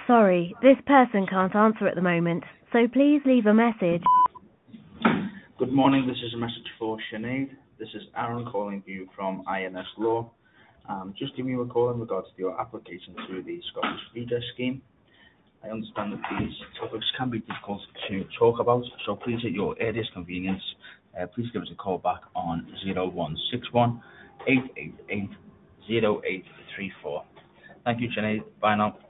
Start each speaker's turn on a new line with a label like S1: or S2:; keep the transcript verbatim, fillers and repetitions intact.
S1: sorry, this person can't answer at the moment, so please leave a message.
S2: Good morning, this is a message for Sinead. This is Aaron calling you from I N S Law. Um, just giving you a call in regards to your application to the Scottish Visa Scheme. I understand that these topics can be difficult to talk about, so please at your earliest convenience, uh, please give us a call back on zero one six one, eight eight eight, zero eight three four. Thank you, Sinead. Bye now.